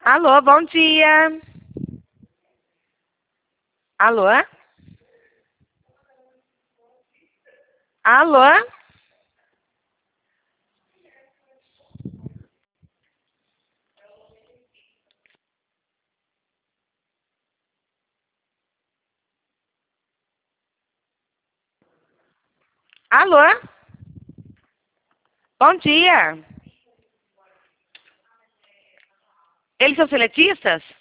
Alô, bom dia. Alô? Alô? Alô? Bom dia. Eles são seletistas?